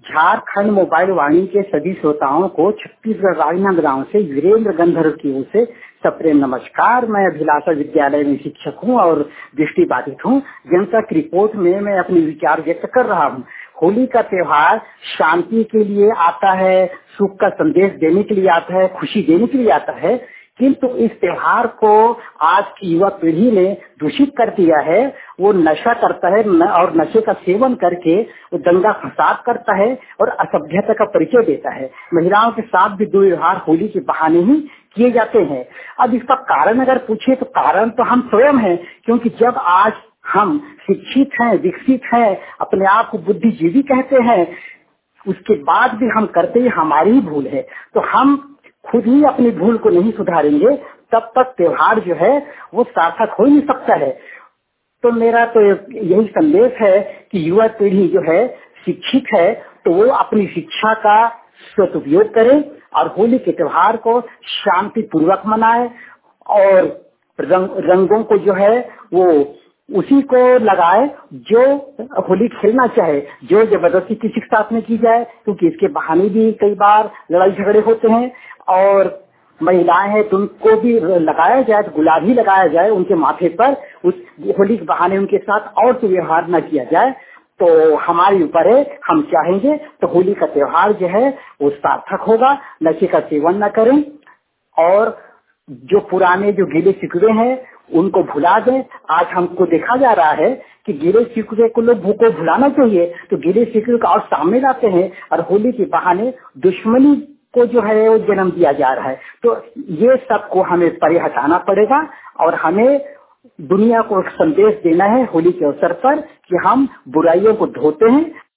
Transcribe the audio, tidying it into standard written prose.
Jharkhand mobile वाणी के सभी श्रोताओं को छत्तीसगढ़ राजनांदगांव से वीरेंद्र गंधर्व की ओर से सप्रेम नमस्कार। मैं अभिलाषा विद्यालय में शिक्षक हूँ और दृष्टिबाधित हूँ। जनतक रिपोर्ट में मैं अपने विचार व्यक्त कर रहा हूँ। होली का त्योहार शांति के लिए आता है, सुख का संदेश देने के लिए आता है, खुशी देने के लिए आता है, किंतु इस त्योहार को आज की युवा पीढ़ी ने दूषित कर दिया है। वो नशा करता है और नशे का सेवन करके वो दंगा फसाद करता है और असभ्यता का परिचय देता है। महिलाओं के साथ भी दुर्व्यवहार होली के बहाने ही किए जाते हैं। अब इसका कारण अगर पूछे तो कारण तो हम स्वयं हैं, क्योंकि जब आज हम शिक्षित हैं, विकसित हैं, अपने आप को बुद्धिजीवी कहते हैं, उसके बाद भी हम करते ही हमारी ही भूल है। तो हम खुद ही अपनी भूल को नहीं सुधारेंगे तब तक त्योहार जो है वो सार्थक हो नहीं सकता है। तो मेरा तो यही संदेश है कि युवा पीढ़ी जो है शिक्षित है तो वो अपनी शिक्षा का सदुपयोग करे और होली के त्योहार को शांति पूर्वक मनाए और रंगों को जो है वो उसी को लगाए जो होली खेलना चाहे। जो जबरदस्ती किसी के साथ में की जाए, क्योंकि इसके बहाने भी कई बार लड़ाई झगड़े होते हैं। और महिलाएं हैं तो उनको भी लगाया जाए, तो गुलाब ही लगाया जाए उनके माथे पर, उस होली के बहाने उनके साथ और तो व्यवहार न किया जाए। तो हमारे ऊपर है, हम चाहेंगे तो होली का त्योहार जो है वो सार्थक होगा। नशे का सेवन न करें और जो पुराने जो गिले शिकवे हैं उनको भुला दें। आज हमको देखा जा रहा है कि गिले शिकवे को लोग को भुलाना चाहिए, तो गिले शिकवे का और सामने लाते हैं और होली के बहाने दुश्मनी को जो है वो जन्म दिया जा रहा है। तो ये सब को हमें परे हटाना पड़ेगा और हमें दुनिया को एक संदेश देना है होली के अवसर पर कि हम बुराइयों को धोते हैं